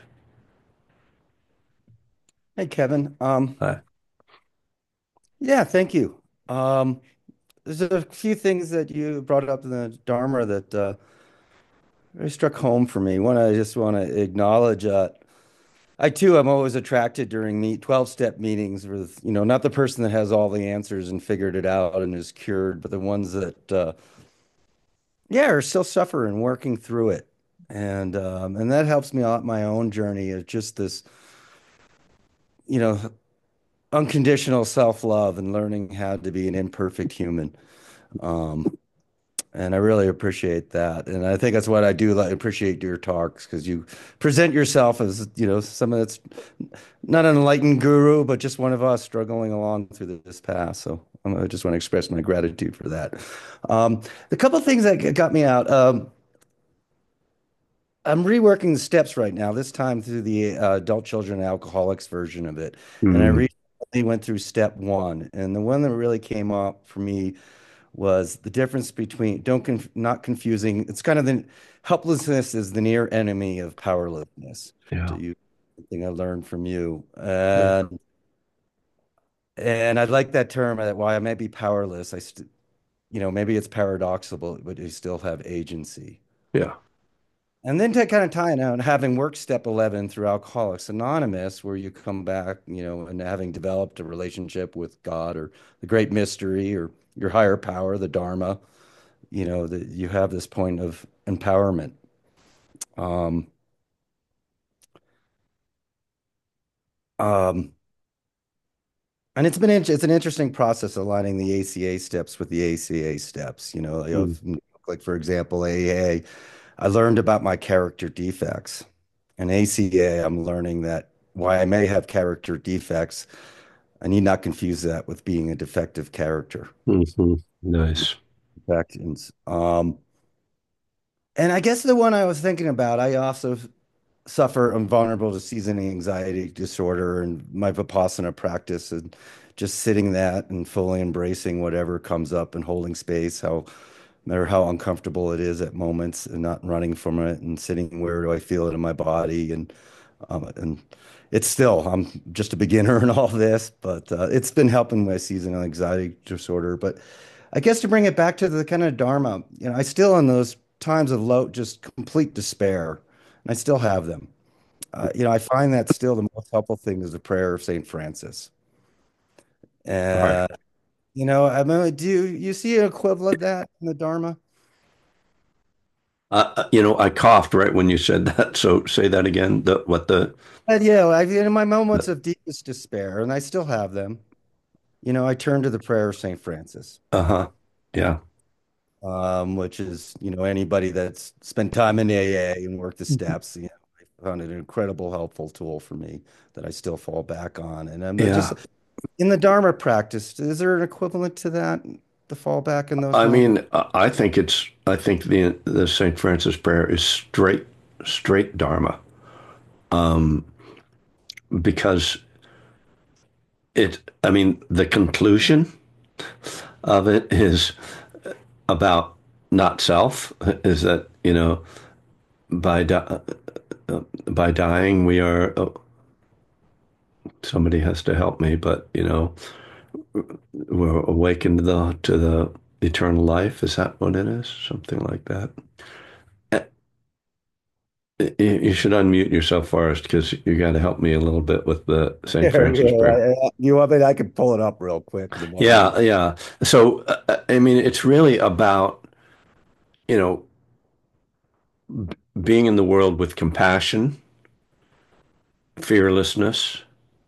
Hey, Kevin. Um, Uh, yeah, thank you. Um, there's a few things that you brought up in the Dharma that uh, really struck home for me. One, I just want to acknowledge uh, I too am always attracted during meet twelve-step meetings with, you know, not the person that has all the answers and figured it out and is cured, but the ones that, uh, yeah, are still suffering, working through it. And um, and that helps me out my own journey of just this, you know, unconditional self-love and learning how to be an imperfect human. Um, and I really appreciate that. And I think that's what I do like appreciate your talks because you present yourself as, you know, someone that's not an enlightened guru, but just one of us struggling along through this path. So um, I just want to express my gratitude for that. Um, the couple of things that got me out. Um, I'm reworking the steps right now, this time through the uh, adult children and alcoholics version of it. And I hmm, recently went through step one. And the one that really came up for me was the difference between don't conf not confusing. It's kind of the helplessness is the near enemy of powerlessness. yeah, To you, something I learned from you, yeah, and and I like that term. That why I may be powerless, I st you know maybe it's paradoxical, but you still have agency. yeah. And then to kind of tie it out, having worked step eleven through Alcoholics Anonymous, where you come back, you know, and having developed a relationship with God or the great mystery or your higher power, the Dharma, you know, that you have this point of empowerment. Um, um, and it's been it's an interesting process aligning the A C A steps with the A C A steps. You know, you Mm, know, like for example, A A, I learned about my character defects. In A C A, I'm learning that why I may have character defects, I need not confuse that with being a defective character. hmm. Nice. Defections. Um, and I guess the one I was thinking about, I also suffer, I'm vulnerable to seasoning anxiety disorder and my Vipassana practice and just sitting that and fully embracing whatever comes up and holding space, how no matter how uncomfortable it is at moments and not running from it and sitting where do I feel it in my body and um, and it's still I'm just a beginner in all this, but uh, it's been helping my seasonal anxiety disorder. But I guess to bring it back to the kind of Dharma, you know, I still in those times of low, just complete despair, and I still have them. Uh, you know, I find that still the most helpful thing is the prayer of Saint Francis. Right. And, you know, I mean, do you, you see an equivalent of that in the Dharma? Uh, you know, I coughed right when you said that. So say that again. The what the And yeah, I've in my moments of deepest despair, and I still have them. You know, I turn to the prayer of Saint Francis, uh-huh. Yeah. um, which is, you know, anybody that's spent time in A A and worked the steps, you know, I found it an incredible helpful tool for me that I still fall back on. And I'm just Yeah. in the Dharma practice, is there an equivalent to that, the fallback in those I moments? mean, I I think it's I think the the Saint Francis prayer is straight straight Dharma. Um, because it I mean, the conclusion of it is about not self, is that, you know, by di uh, by dying we are uh, somebody has to help me, but you know, we're awakened to the to the eternal life. Is that what it is? Something like that. Uh, You you should unmute yourself, Forrest, because you got to help me a little bit with the Saint Yeah, Francis prayer. yeah, I- you want me? I could pull it up real quick. The one Yeah, yeah. So, uh, I mean, it's really about, you know, being in the world with compassion, fearlessness,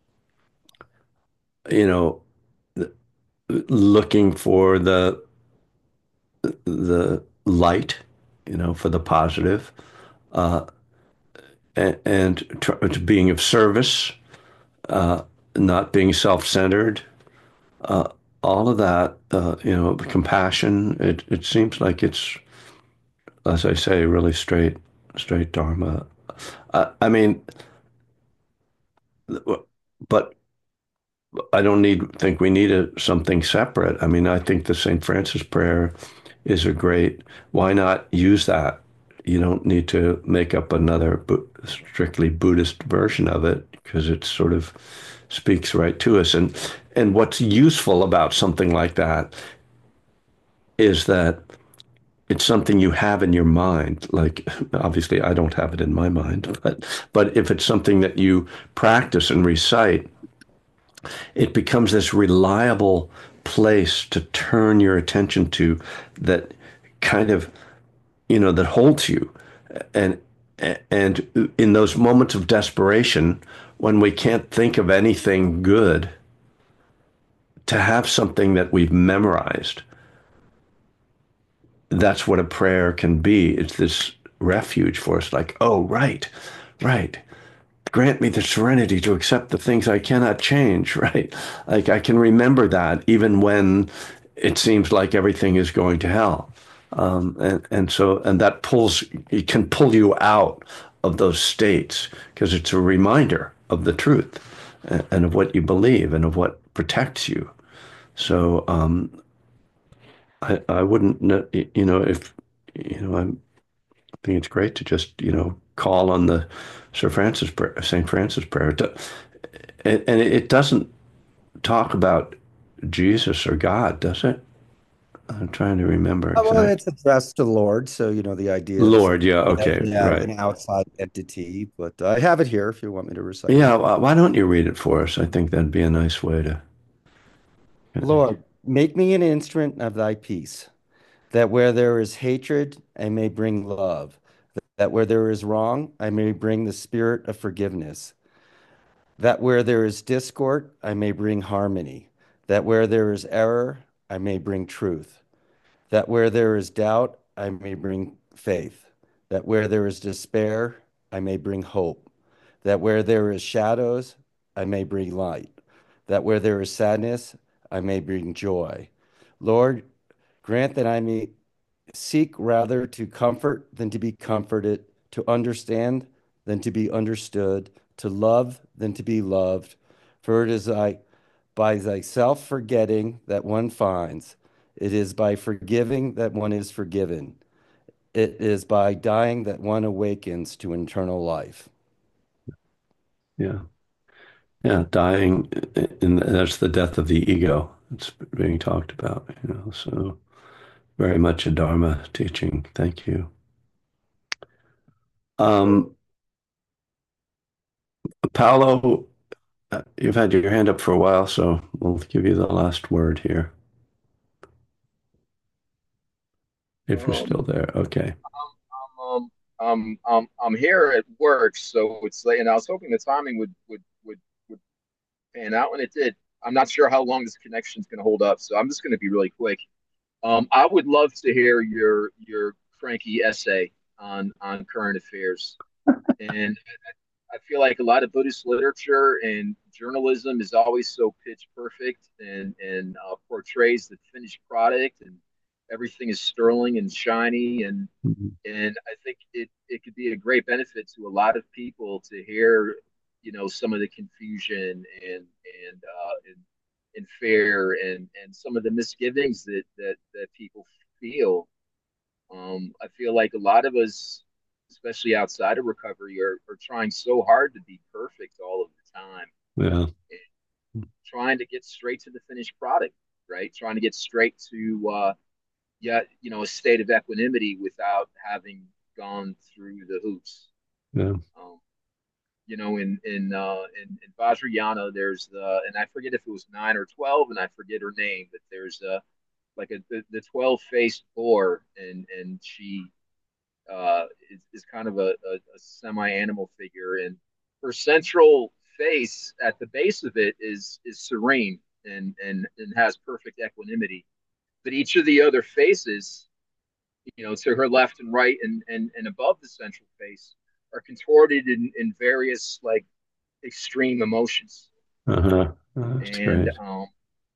you know, looking for the the light, you know, for the positive, uh, and, and tr being of service, uh, not being self-centered, uh, all of that, uh, you know, compassion. It it seems like it's, as I say, really straight straight Dharma. I, I mean, but I don't need think we need a, something separate. I mean, I think the Saint Francis prayer is a great. Why not use that? You don't need to make up another Bu- strictly Buddhist version of it because it sort of speaks right to us. And and what's useful about something like that is that it's something you have in your mind. Like obviously, I don't have it in my mind, but but if it's something that you practice and recite, it becomes this reliable place to turn your attention to that kind of, you know, that holds you. And and in those moments of desperation, when we can't think of anything good, to have something that we've memorized, that's what a prayer can be. It's this refuge for us, like, oh, right, right. Grant me the serenity to accept the things I cannot change, right? Like I can remember that even when it seems like everything is going to hell. Um, and, and so, and that pulls, it can pull you out of those states because it's a reminder of the truth and, and of what you believe and of what protects you. So, um, I, I wouldn't, you know, if, you know, I'm, I think it's great to just, you know, call on the Sir Francis prayer, Saint Francis prayer. And, and it doesn't talk about Jesus or God, does it? I'm trying to remember Oh, well, exactly. it's addressed to the Lord, so you know the idea is Lord, yeah, that okay, we have right. an outside entity. But I have it here if you want me to recite it. Yeah, wh- why don't you read it for us? I think that'd be a nice way to. Lord, make me an instrument of thy peace, that where there is hatred, I may bring love, that where there is wrong, I may bring the spirit of forgiveness, that where there is discord, I may bring harmony, that where there is error, I may bring truth, that where there is doubt, I may bring faith, that where there is despair, I may bring hope, that where there is shadows, I may bring light, that where there is sadness, I may bring joy. Lord, grant that I may seek rather to comfort than to be comforted, to understand than to be understood, to love than to be loved. For it is thy, by thy self forgetting that one finds, it is by forgiving that one is forgiven, it is by dying that one awakens to eternal life. Yeah, yeah, dying, and that's the death of the ego. It's being talked about, you know. So very much a Dharma teaching. Thank you. Um, Paolo, uh, you've had your hand up for a while, so we'll give you the last word here. If you're Um, still there, okay. I'm, I'm um, um, I'm here at work, so it's late, and I was hoping the timing would would would would pan out, and it did. I'm not sure how long this connection is going to hold up, so I'm just going to be really quick. Um, I would love to hear your your cranky essay on on current affairs, and I feel like a lot of Buddhist literature and journalism is always so pitch perfect and and uh, portrays the finished product and everything is sterling and shiny and Mhm. and I think it it could be a great benefit to a lot of people to hear, you know, some of the confusion and and uh, and, and fear and and some of the misgivings that that that people feel. Um, I feel like a lot of us, especially outside of recovery, are, are trying so hard to be perfect all of the time, Yeah. and trying to get straight to the finished product, right? Trying to get straight to, uh, yeah, you know, a state of equanimity without having gone through the hoops. Yeah. Um, you know, in in uh, in, in Vajrayana, there's the, and I forget if it was nine or twelve, and I forget her name, but there's a like a the, the twelve faced boar, and and she uh, is, is kind of a, a, a semi-animal figure, and her central face at the base of it is is serene and and and has perfect equanimity. But each of the other faces, you know, to her left and right and and, and above the central face, are contorted in, in various like extreme emotions. Uh-huh. Oh, that's And great. um,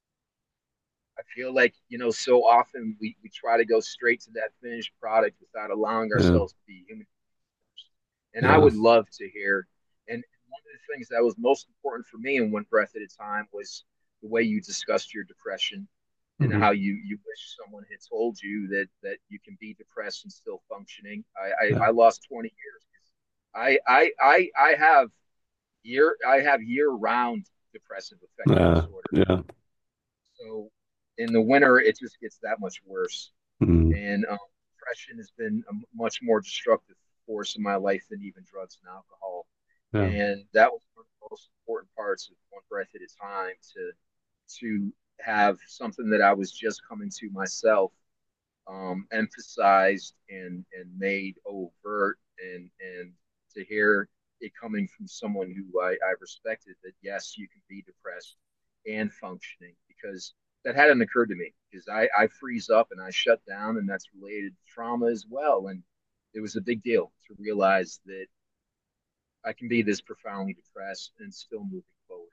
I feel like, you know, so often we, we try to go straight to that finished product without allowing Yeah. ourselves to be human. And I Yeah. would love to hear. And one of the things that was most important for me in One Breath at a Time was the way you discussed your depression and Mhm. how you you wish someone had told you that that you can be depressed and still functioning. I I, Yeah. I lost twenty years. I I I I have year I have year round depressive affective Yeah. disorder. Yeah. So in the winter, it just gets that much worse. Mm. And um, depression has been a much more destructive force in my life than even drugs and alcohol. Yeah. And that was one of the most important parts of One Breath at a Time to to have something that I was just coming to myself, um, emphasized and and made overt, and and to hear it coming from someone who I, I respected, that yes, you can be depressed and functioning, because that hadn't occurred to me, because I, I freeze up and I shut down, and that's related to trauma as well. And it was a big deal to realize that I can be this profoundly depressed and still moving forward.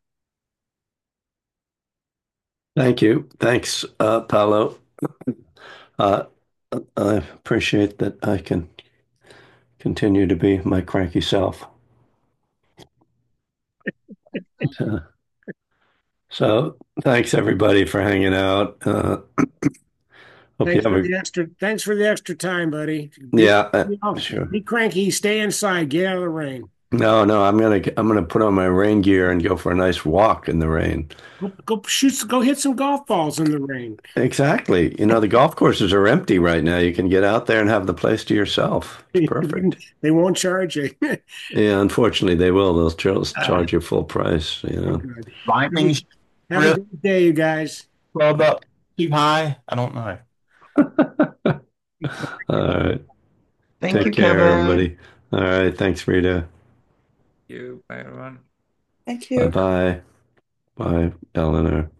Thank you. Thanks, uh, Paolo. Uh, I appreciate that I can continue to be my cranky self. Uh, so thanks everybody for hanging out. Uh, hope you Thanks have for a the extra. Thanks for the extra time, buddy. Be, yeah, uh, you know, sure. be cranky. Stay inside. Get out of the rain. No, no, I'm gonna I'm gonna put on my rain gear and go for a nice walk in the rain. Go, go shoot. Go hit some golf balls in the rain. Exactly. You know, the golf courses are empty right now. You can get out there and have the place to yourself. It's perfect. They won't charge you. Yeah, unfortunately, they will. They'll charge, charge you full price, you know. Good. Lightning Have a strip good day, you guys. club up too high. I don't know. All right. Thank Take you, care, Kevin. everybody. All right. Thanks, Rita. You, bye everyone. Thank Bye you. bye. Bye, Eleanor.